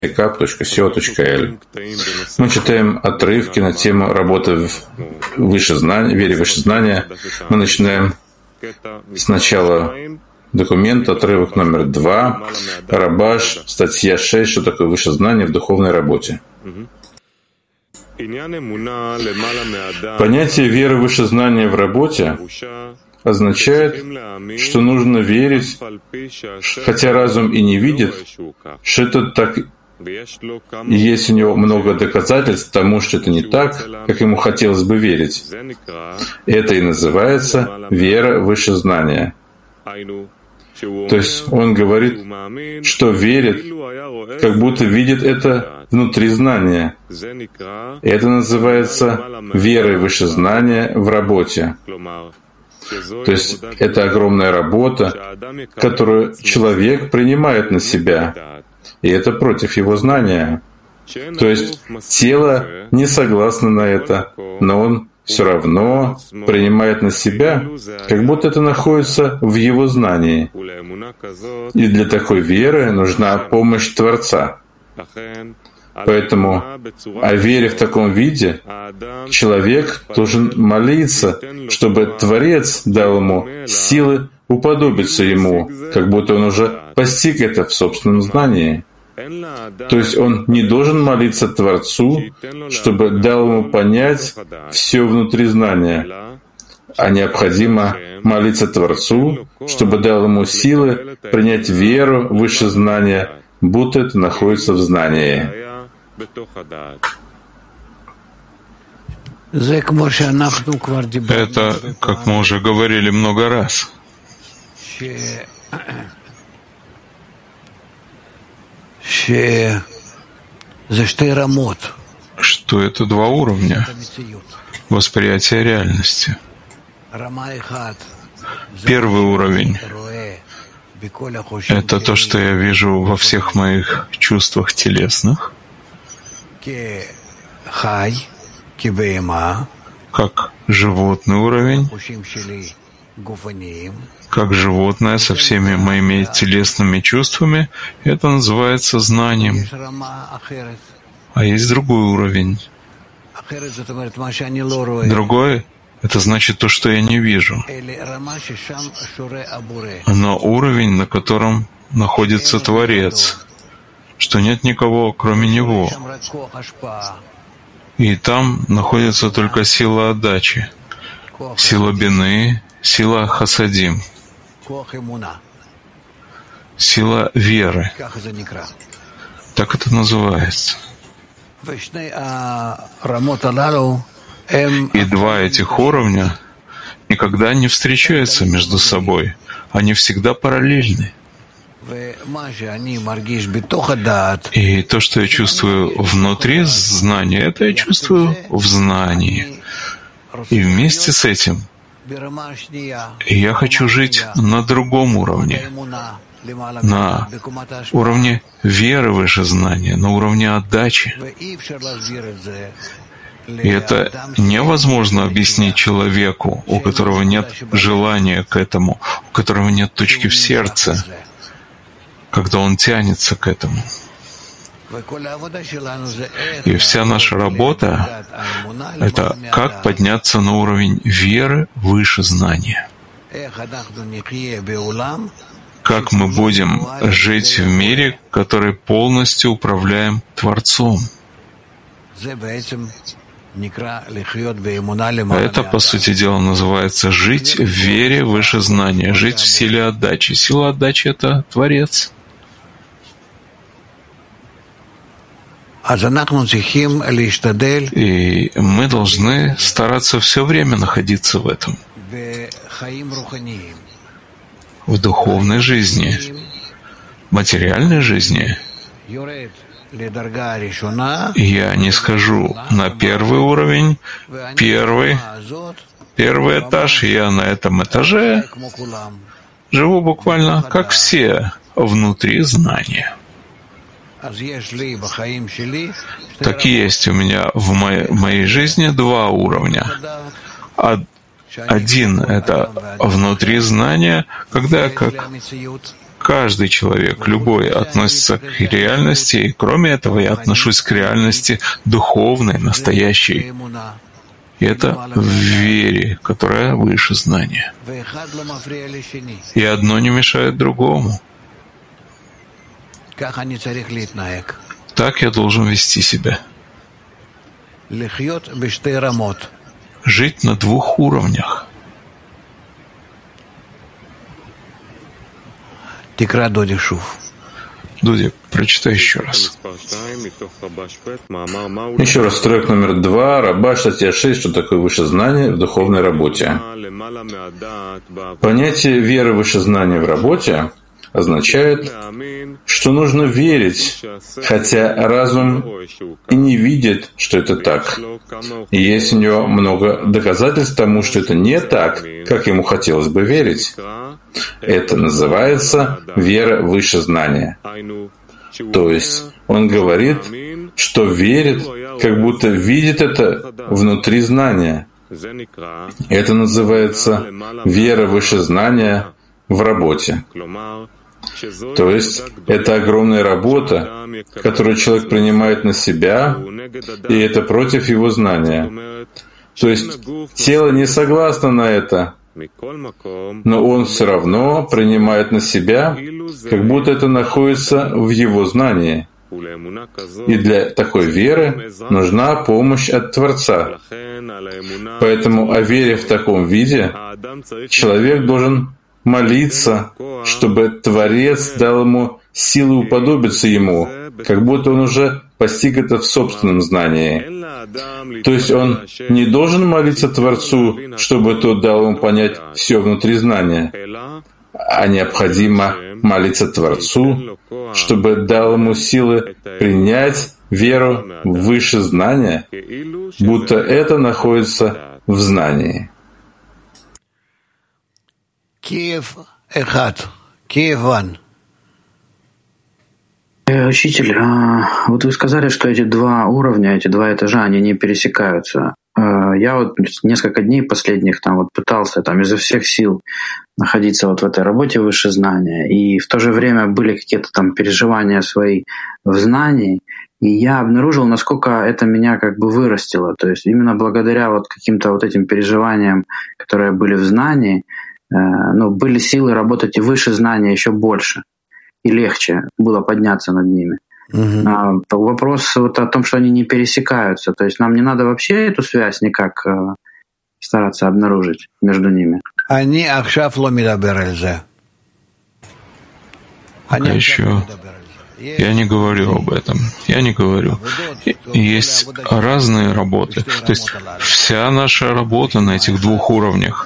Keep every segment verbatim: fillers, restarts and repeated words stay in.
кап точка си о точка эл. Мы читаем отрывки на тему работы в выше знания, вере в выше знания. Мы начинаем сначала документ, отрывок номер два, Рабаш, статья шесть, что такое выше знание в духовной работе. Понятие веры в выше знания в работе означает, что нужно верить, хотя разум и не видит, что это так, и есть у него много доказательств тому, что это не так, как ему хотелось бы верить. Это и называется вера выше знания. То есть он говорит, что верит, как будто видит это внутри знания. И это называется верой выше знания в работе. То есть это огромная работа, которую человек принимает на себя, и это против его знания. То есть тело не согласно на это, но он все равно принимает на себя, как будто это находится в его знании. И для такой веры нужна помощь Творца. Поэтому о вере в таком виде человек должен молиться, чтобы Творец дал ему силы уподобиться ему, как будто он уже постиг это в собственном знании. То есть он не должен молиться Творцу, чтобы дал ему понять все внутри знания, а необходимо молиться Творцу, чтобы дал ему силы принять веру выше знания, будто это находится в знании. Это, как мы уже говорили много раз, что это два уровня восприятия реальности. Первый уровень — это то, что я вижу во всех моих чувствах телесных, как животный уровень, как животное со всеми моими телесными чувствами. Это называется знанием. А есть другой уровень. Другой — это значит то, что я не вижу. Но уровень, на котором находится Творец, что нет никого, кроме Него. И там находится только сила отдачи, сила бины, сила хасадим, сила веры. Так это называется. И два этих уровня никогда не встречаются между собой. Они всегда параллельны. И то, что я чувствую внутри знания, это я чувствую в знании. И вместе с этим я хочу жить на другом уровне, на уровне веры выше знания, на уровне отдачи. И это невозможно объяснить человеку, у которого нет желания к этому, у которого нет точки в сердце, когда он тянется к этому. И вся наша работа — это как подняться на уровень веры выше знания. Как мы будем жить в мире, который полностью управляем Творцом. Это, по сути дела, называется жить в вере выше знания, жить в силе отдачи. Сила отдачи — это Творец. И мы должны стараться все время находиться в этом, в духовной жизни, материальной жизни. Я не схожу на первый уровень, первый, первый этаж, и я на этом этаже живу буквально как все внутри знания. Так и есть у меня в моей, моей жизни два уровня. Один — это внутри знания, когда я как каждый человек, любой, относится к реальности, и кроме этого я отношусь к реальности духовной, настоящей. И это в вере, которая выше знания. И одно не мешает другому. Так я должен вести себя. Жить на двух уровнях. Дуди, прочитай еще раз. Еще раз, строк номер два, Рабаш, статья шесть, что такое высшее знание в духовной работе. Понятие веры выше знания в работе означает, что нужно верить, хотя разум и не видит, что это так. И есть у него много доказательств тому, что это не так, как ему хотелось бы верить. Это называется вера выше знания. То есть он говорит, что верит, как будто видит это внутри знания. Это называется вера выше знания в работе. То есть это огромная работа, которую человек принимает на себя, и это против его знания. То есть тело не согласно на это, но он все равно принимает на себя, как будто это находится в его знании. И для такой веры нужна помощь от Творца. Поэтому о вере в таком виде человек должен молиться, чтобы Творец дал ему силы уподобиться ему, как будто он уже постиг это в собственном знании. То есть он не должен молиться Творцу, чтобы тот дал ему понять все внутри знания, а необходимо молиться Творцу, чтобы дал ему силы принять веру выше знания, будто это находится в знании. Киев один. Киев один. Учитель, вот вы сказали, что эти два уровня, эти два этажа, они не пересекаются. Я вот несколько дней последних там вот пытался там изо всех сил находиться вот в этой работе выше знания, и в то же время были какие-то там переживания свои в знании, и я обнаружил, насколько это меня как бы вырастило. То есть именно благодаря вот каким-то вот этим переживаниям, которые были в знании, ну, были силы работать и выше знания еще больше. И легче было подняться над ними. Uh-huh. А, вопрос вот о том, что они не пересекаются. То есть нам не надо вообще эту связь никак э, стараться обнаружить между ними. Они Пока еще я не говорю об этом. Я не говорю. Есть разные работы. То есть вся наша работа на этих двух уровнях.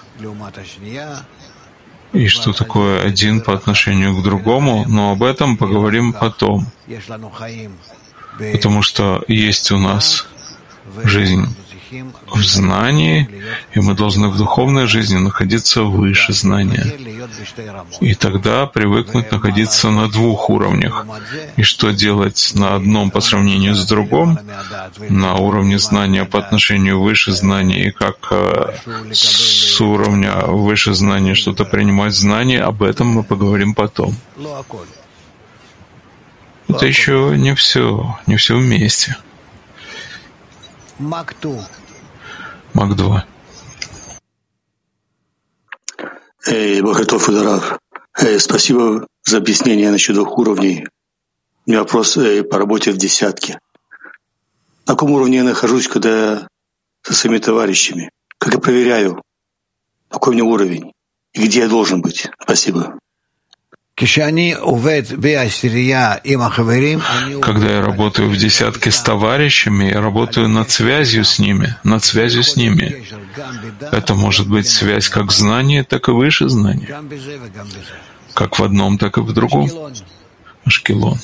И что такое один по отношению к другому, но об этом поговорим потом. Потому что есть у нас жизнь в знании, и мы должны в духовной жизни находиться выше знания. И тогда привыкнуть находиться на двух уровнях. И что делать на одном по сравнению с другим, на уровне знания по отношению выше знания, и как с уровня выше знания что-то принимать знание, об этом мы поговорим потом. Это еще не все, не все вместе. Мак два. Бахатов Ударав. Спасибо за объяснение насчет двух уровней. У меня вопрос по работе в десятке. На каком уровне я нахожусь, когда я со своими товарищами? Как я проверяю, какой у меня уровень и где я должен быть? Спасибо. Когда я работаю в десятке с товарищами, я работаю над связью с ними, над связью с ними. Это может быть связь как знание, так и выше знания. Как в одном, так и в другом. Ашкелон.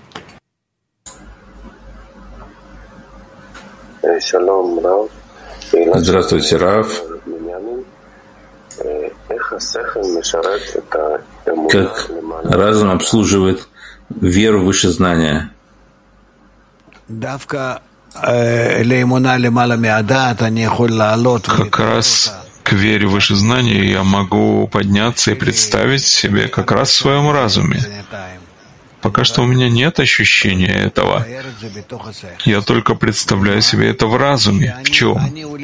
Здравствуйте, Рав. Как разум обслуживает веру выше знания? Как раз к к вере в высшее знание я могу подняться и представить себе как раз в своем разуме. Пока что у меня нет ощущения этого. Я только представляю себе это в разуме. В чем?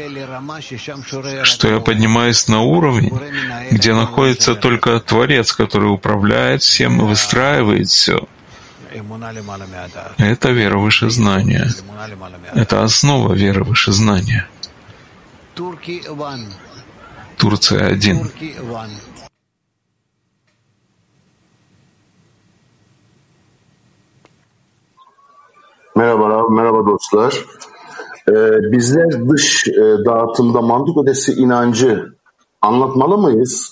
Что я поднимаюсь на уровень, где находится только Творец, который управляет всем и выстраивает все. Это вера выше знания. Это основа веры выше знания. Турция один. Merhabalar, merhaba dostlar. Ee, bizler dış e, dağıtımda mantık ötesi inancı anlatmalı mıyız?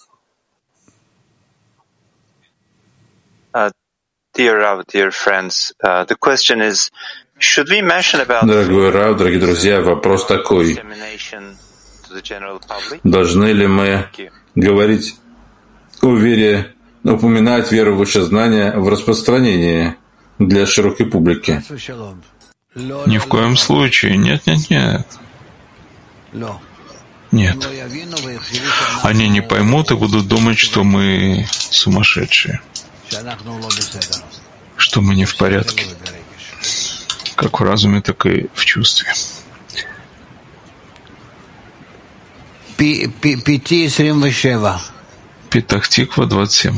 Uh, dear Rav, dear friends, uh, the question is, should we mention about Дорогой Рав, дорогие друзья, вопрос такой. Должны ли мы говорить о вере, упоминать веру в высшее знание в распространении для широкой публики? Ни в коем случае. Нет, нет, нет. Нет. Они не поймут и будут думать, что мы сумасшедшие, что мы не в порядке, как в разуме, так и в чувстве. Петах Тиква, двадцать семь.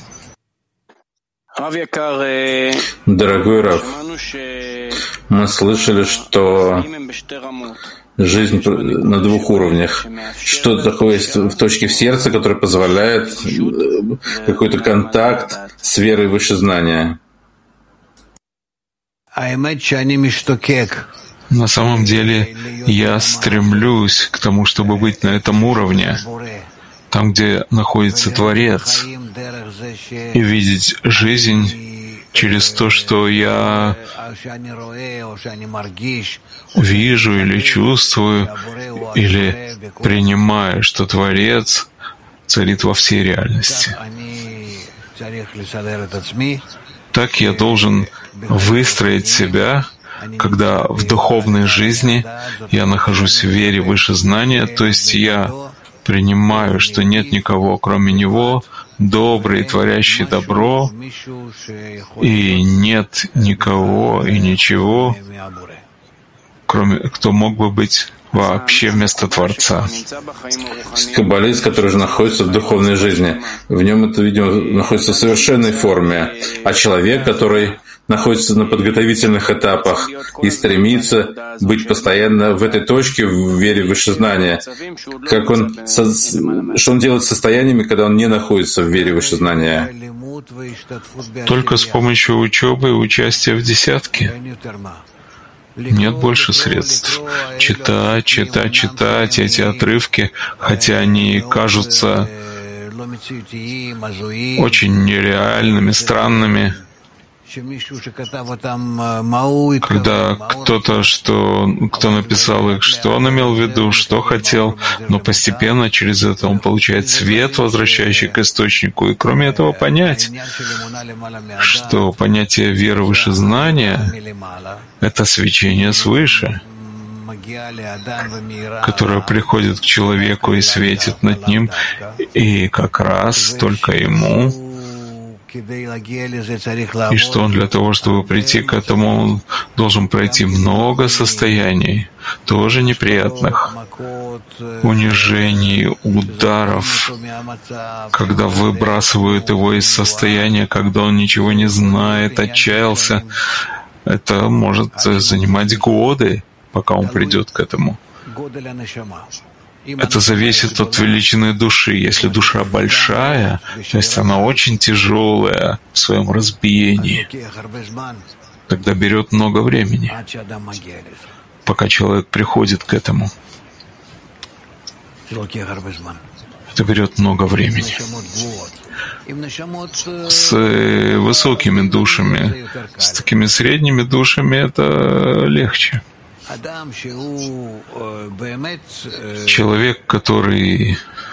Дорогой Рав, мы слышали, что жизнь на двух уровнях. Что такое есть в точке в сердце, которая позволяет какой-то контакт с верой выше знания? На самом деле я стремлюсь к тому, чтобы быть на этом уровне, там, где находится Творец, и видеть жизнь через то, что я вижу или чувствую, или принимаю, что Творец царит во всей реальности. Так я должен выстроить себя, когда в духовной жизни я нахожусь в вере выше знания, то есть я принимаю, что нет никого, кроме Него, добрый, творящий добро, и нет никого и ничего, кроме кто мог бы быть вообще вместо Творца. Каббалист, который же находится в духовной жизни, в нем это, видимо, находится в совершенной форме, а человек, который находится на подготовительных этапах и стремится быть постоянно в этой точке, в вере в высшее знание. Как он, что он делает с состояниями, когда он не находится в вере в высшее знание? Только с помощью учебы и участия в десятке. Нет больше средств. Читать, читать, читать эти отрывки, хотя они кажутся очень нереальными, странными. Когда кто-то, что, кто написал их, что он имел в виду, что хотел, но постепенно через это он получает свет, возвращающий к источнику, и кроме этого понять, что понятие веры выше знания — это свечение свыше, которое приходит к человеку и светит над ним, и как раз только ему. И что он для того, чтобы прийти к этому, он должен пройти много состояний, тоже неприятных, унижений, ударов, когда выбрасывают его из состояния, когда он ничего не знает, отчаялся. Это может занимать годы, пока он придет к этому. Это зависит от величины души. Если душа большая, то есть она очень тяжелая в своем разбиении, тогда берет много времени, пока человек приходит к этому. Это берет много времени. С высокими душами, с такими средними душами это легче. Человек, который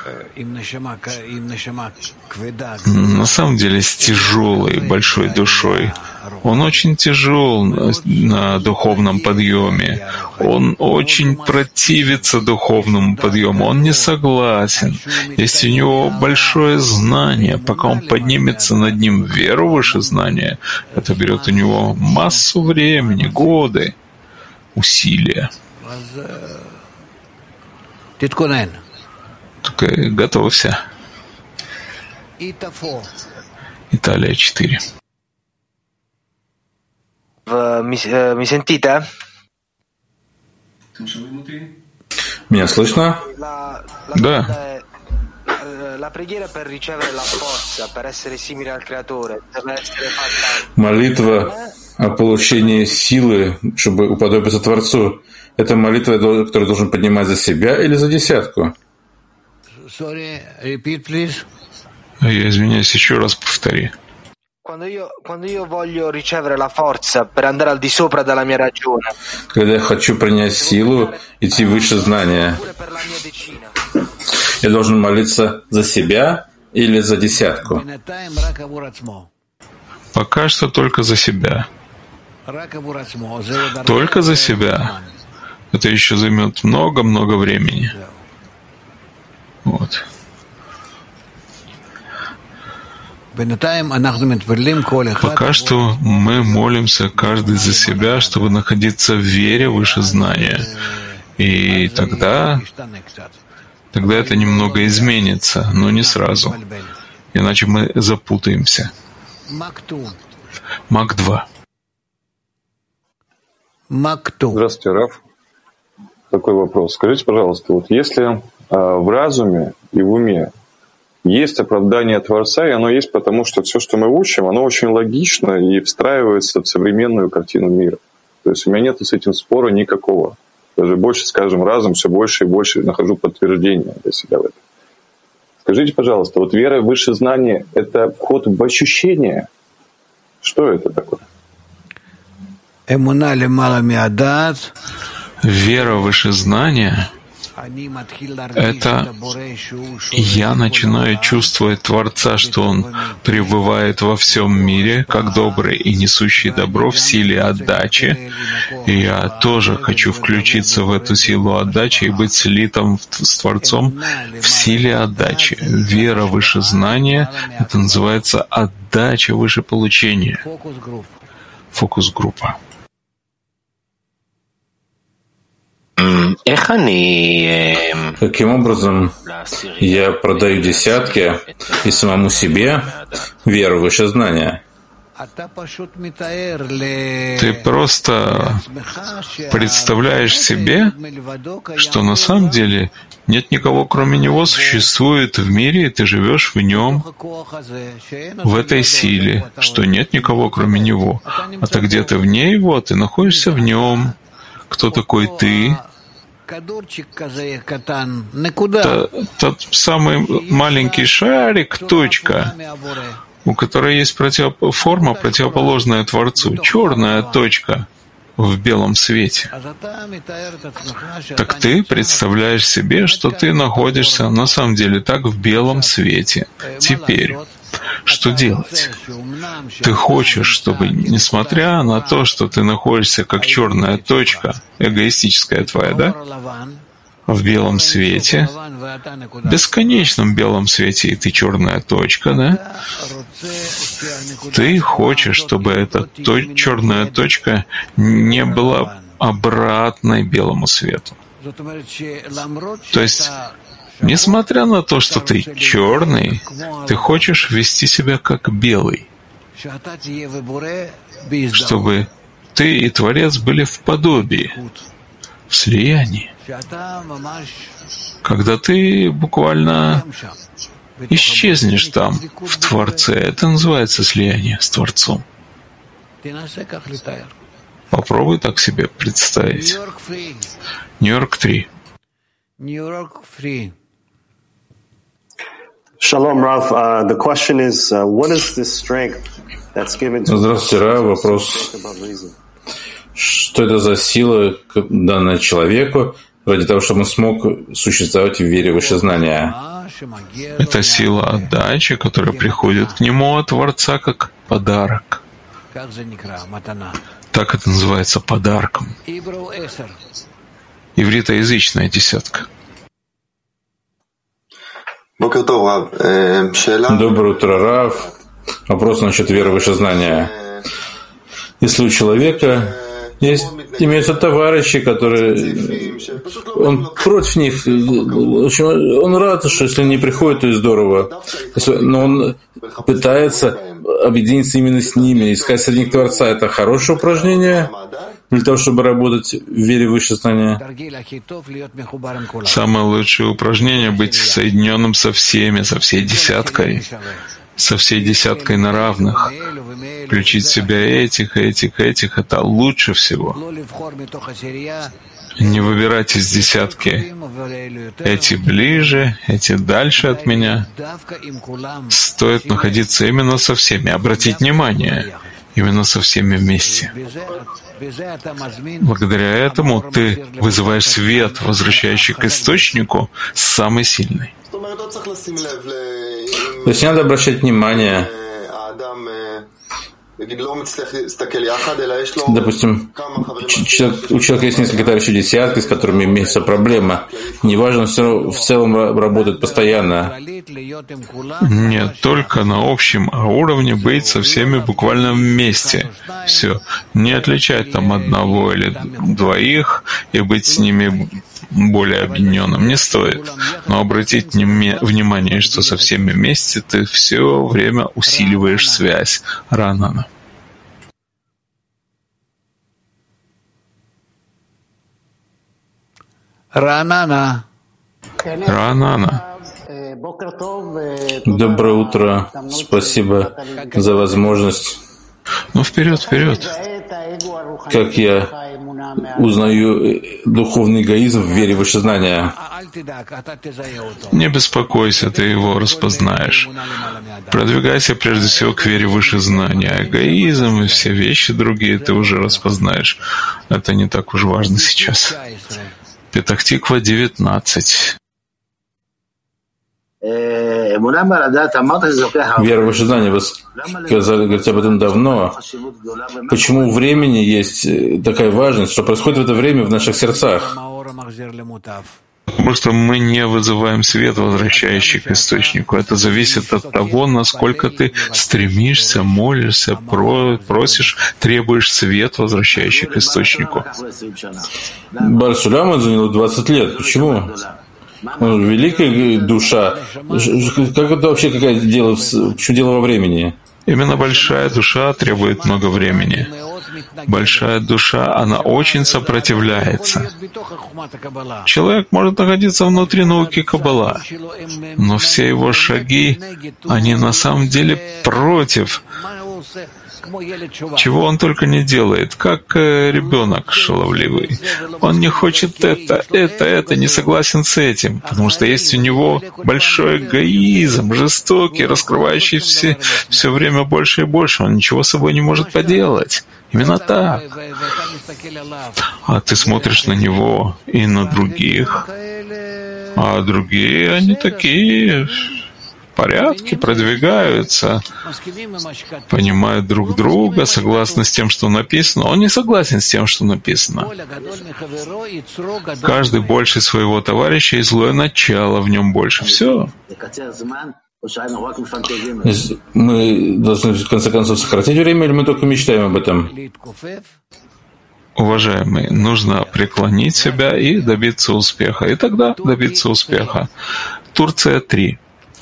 на самом деле с тяжелой большой душой, он очень тяжел на духовном подъеме, он очень противится духовному подъему, он не согласен. Если у него большое знание, пока он поднимется над ним в веру выше знания, это берет у него массу времени, годы, усилия. Только готовься. Италия четыре. Mi sentite? Меня слышно? Да. Молитва о получении силы, чтобы уподобиться Творцу, это молитва, которую должен поднимать за себя или за десятку? Я извиняюсь, еще раз повтори. Когда я хочу принять силу, идти выше знания, я должен молиться за себя или за десятку? Пока что только за себя. Только за себя. Это еще займет много-много времени. Вот. Пока что мы молимся каждый за себя, чтобы находиться в вере выше знания. И тогда, тогда это немного изменится, но не сразу. Иначе мы запутаемся. Мак два. Здравствуйте, Раф. Такой вопрос. Скажите, пожалуйста, вот если а, в разуме и в уме есть оправдание Творца, и оно есть потому, что все, что мы учим, оно очень логично и встраивается в современную картину мира. То есть у меня нет с этим спора никакого. Даже больше, скажем, разум все больше и больше нахожу подтверждение для себя в этом. Скажите, пожалуйста, вот вера в высшее знание — это вход в ощущение? Что это такое? Вера выше знания — это я начинаю чувствовать Творца, что Он пребывает во всем мире, как добрый и несущий добро в силе отдачи. И я тоже хочу включиться в эту силу отдачи и быть слитым с Творцом в силе отдачи. Вера выше знания — это называется отдача выше получения. Фокус-группа. Каким образом я продаю десятки и самому себе веру выше знания? Ты просто представляешь себе, что на самом деле нет никого, кроме него, существует в мире, и ты живешь в нем, в этой силе, что нет никого, кроме него. А ты где-то вне его, ты находишься в нем. Кто такой ты? Т- тот самый маленький шарик, точка, у которой есть против... форма, противоположная Творцу, черная точка в белом свете. Так ты представляешь себе, что ты находишься на самом деле так в белом свете. Теперь, что делать? Ты хочешь, чтобы, несмотря на то, что ты находишься как черная точка, эгоистическая твоя, да? В белом свете, бесконечном белом свете, и ты черная точка, да? Ты хочешь, чтобы эта то- черная точка не была обратной белому свету. То есть, несмотря на то, что ты черный, ты хочешь вести себя как белый, чтобы ты и Творец были в подобии, в слиянии. Когда ты буквально исчезнешь там, в Творце, это называется слияние с Творцом. Попробуй так себе представить. Нью-Йорк три. Shalom, Rav. Uh, the question is, uh, what is this strength that's given to Здравствуйте, Рав. Вопрос. Что что это за сила, данная человеку, ради того, чтобы он смог существовать в вере в высшее знание. Это сила отдачи, которая приходит к нему от Творца как подарок. Так это называется подарком. Ивритоязычная десятка. Доброе утро, Рав. Вопрос насчет веры в высшее знание. Если у человека есть, имеются товарищи, которые... Он против них. В общем, он рад, что если они приходят, то и здорово. Но он пытается объединиться именно с ними, искать среди них Творца. Это хорошее упражнение для того, чтобы работать в вере в высшее знание? Самое лучшее упражнение — быть соединенным со всеми, со всей десяткой, со всей десяткой на равных. Включить в себя этих, этих, этих — это лучше всего. Не выбирать из десятки эти ближе, эти дальше от меня. Стоит находиться именно со всеми, обратить внимание именно со всеми вместе. Благодаря этому ты вызываешь свет, возвращающий к источнику, самый сильный. То есть не надо обращать внимание. Допустим, у человека есть несколько товарищей десятки, с которыми имеется проблема. Неважно, все в целом работает постоянно. Нет, только на общем уровне быть со всеми буквально вместе. Все. Не отличать там одного или двоих и быть с ними более объединенным не стоит. Но обратить внимание, что со всеми вместе ты все время усиливаешь связь. Ранана. Ранана. Ранана. Доброе утро. Спасибо за возможность. Ну, вперед, вперед. Как я узнаю духовный эгоизм в вере в высшее знание? Не беспокойся, ты его распознаешь. Продвигайся прежде всего к вере в высшее знание. А эгоизм и все вещи другие ты уже распознаешь. Это не так уж важно сейчас. Петах-Тиква, девятнадцать. Вера в высшее знание, вы сказали, говорите об этом давно. Почему у времени есть такая важность, что происходит в это время в наших сердцах? Потому что мы не вызываем свет, возвращающий к источнику. Это зависит от того, насколько ты стремишься, молишься, просишь, требуешь свет, возвращающий к источнику. Бар Сулейман занял двадцать лет. Почему? Он великая душа. Как это вообще какое дело? Почему дело во времени? Именно большая душа требует много времени. Большая душа, она очень сопротивляется. Человек может находиться внутри науки Каббала, но все его шаги, они на самом деле против. Чего он только не делает, как ребенок шаловливый. Он не хочет это, это, это, не согласен с этим, потому что есть у него большой эгоизм, жестокий, раскрывающий все, все время больше и больше. Он ничего с собой не может поделать. Именно так. А ты смотришь на него и на других, а другие, они такие... порядке, продвигаются, понимают друг друга, согласны с тем, что написано. Он не согласен с тем, что написано. Каждый больше своего товарища, и злое начало в нем больше. Все. Мы должны, в конце концов, сократить время, или мы только мечтаем об этом? Уважаемые, нужно преклонить себя и добиться успеха. И тогда добиться успеха. Турция три.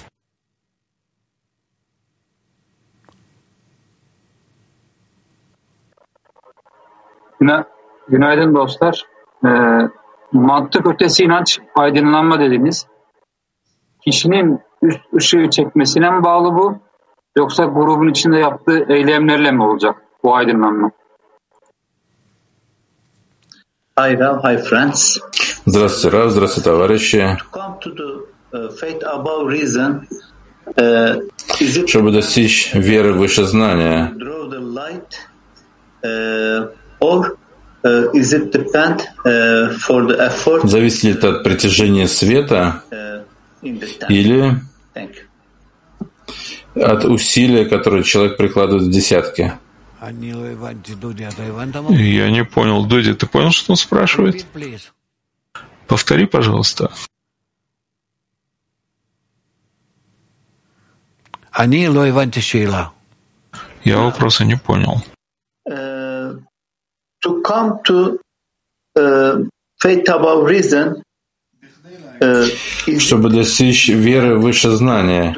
Günaydın dostlar. Ee, mantık ötesi inanç, aydınlanma dediniz. Kişinin üst ışığı çekmesine mi bağlı bu? Yoksa grubun içinde yaptığı eylemlerle mi olacak bu aydınlanma? Hi, Rav. Hi, friends. Здравствуйте, Рав. Здравствуйте, товарищи. Чтобы достичь веры в высшее знание, Зависит ли это от притяжения света или от усилия, которое человек прикладывает в десятке? Я не понял. Дуди, ты понял, что он спрашивает? Повтори, пожалуйста. Я вопроса не понял. Чтобы достичь веры выше знания,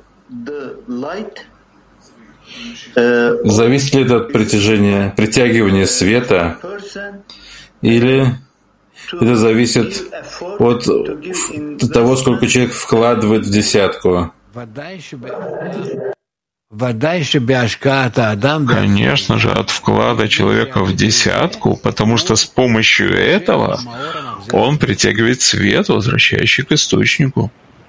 зависит ли это от притяжения, притягивания света, или это зависит от того, сколько человек вкладывает в десятку? Конечно же, от вклада человека в десятку, потому что с помощью этого он притягивает свет, возвращающий к источнику.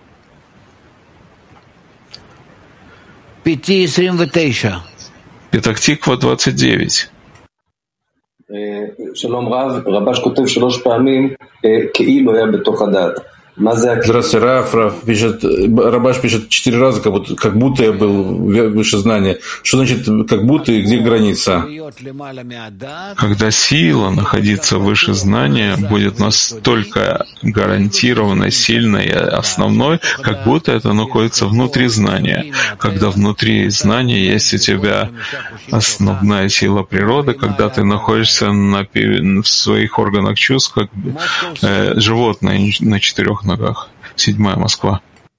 Петах-Тиква двадцать девять. Здравствуйте, Раф. Раф пишет, Рабаш пишет четыре раза, как будто, как будто я был выше знания. Что значит как будто и где граница? Когда сила находиться выше знания будет настолько гарантированно сильной и основной, как будто это находится внутри знания. Когда внутри знания есть у тебя основная сила природы, когда ты находишься на, в своих органах чувств, как э, животное на четырех ногах. Седьмая Москва.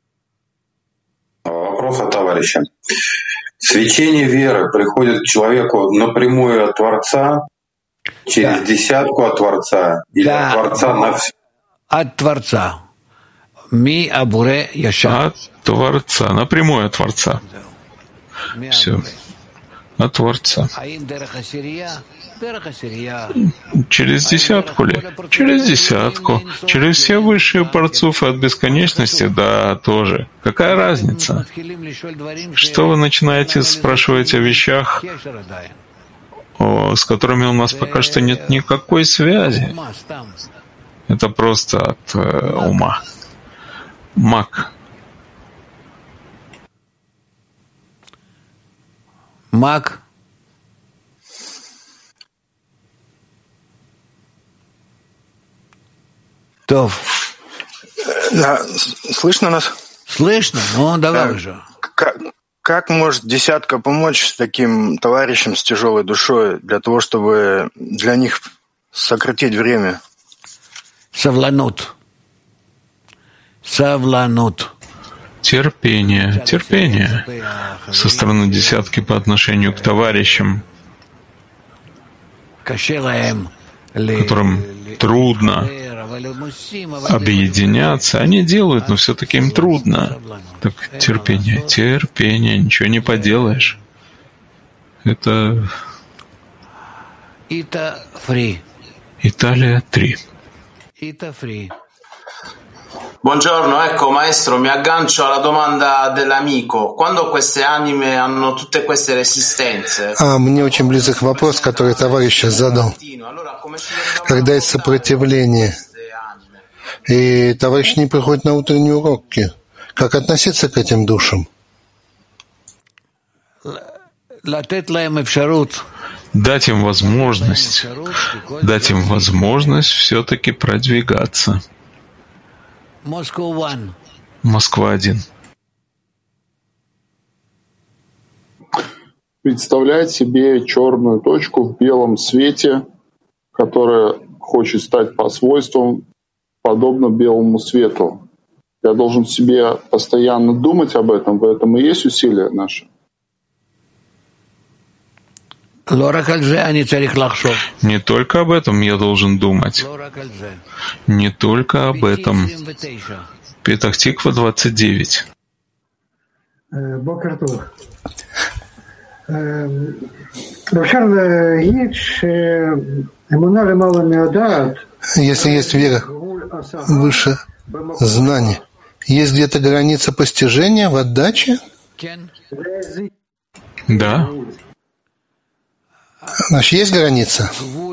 Вопрос от товарища. Свечение веры приходит к человеку напрямую от Творца, через да. десятку от Творца, или да. от Творца на все? От Творца. Ми абуре яша. От Творца. Напрямую от Творца. Все. От Творца. Через десятку ли? Через десятку. Через все высшие парцуфы от бесконечности, да, тоже. Какая разница? Что вы начинаете спрашивать о вещах, о, с которыми у нас пока что нет никакой связи? Это просто от э, ума. Мак. Мак. Тов. Да, слышно нас? Слышно? Ну, давай да. уже. Как, как может десятка помочь таким товарищам с тяжелой душой для того, чтобы для них сократить время? Савланут. Савланут. Терпение, терпение со стороны десятки по отношению к товарищам, которым трудно объединяться. Они делают, но все-таки им трудно. Так терпение, терпение, ничего не поделаешь. Это Италия три. Buongiorno, ecco maestro, mi aggancio alla domanda dell'amico. Quando queste anime hanno tutte queste resistenze? А, мне очень близок вопрос, который товарищ задал. Когда есть сопротивление, и товарищ не приходит на утренние уроки, как относиться к этим душам? Дать им возможность, дать им возможность все-таки продвигаться. Москва один. Представлять себе черную точку в белом свете, которая хочет стать по свойствам подобно белому свету. Я должен себе постоянно думать об этом, в этом и есть усилия наши. Не только об этом я должен думать. Не только об этом. Петах-Тиква двадцать девять. Если есть вера выше знания, есть где-то граница постижения в отдаче? Да. Значит, есть граница?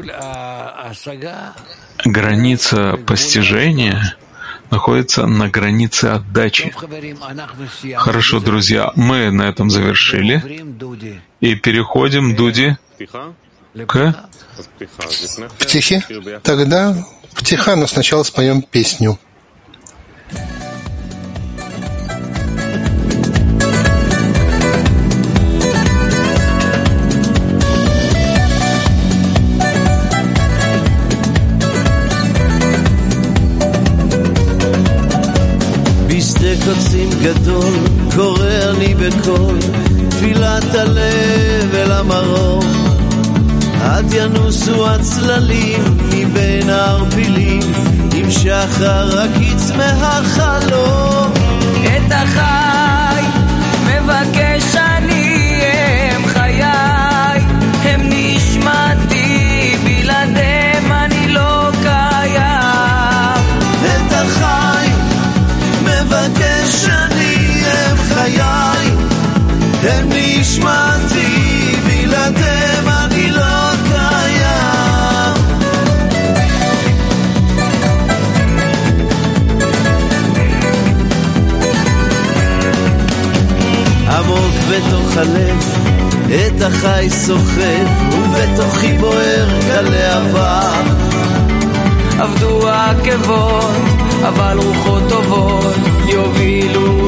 Граница постижения находится на границе отдачи. Хорошо, друзья, мы на этом завершили и переходим, Дуди, к птихе. Тогда птиха, но сначала споем песню. קוצים גדול, קורא אני בקול, תפילת הלב אל המרום. עד ינוסו הצללים מבין הערפילים, עם שחר הקיץ מהחלום. את החי מבקש אני, הם חיי, הם נשמתי, בלעדיהם אני לא קיים. את החי מבקש אני, הם חיי, הם נשמתי, בלעדיהם אני לא קיים. עמוק בתוך הלב את החי סוחב, ובתוכי בוער גלי עבר. עבדו העקבות אבל רוחות טובות יובילו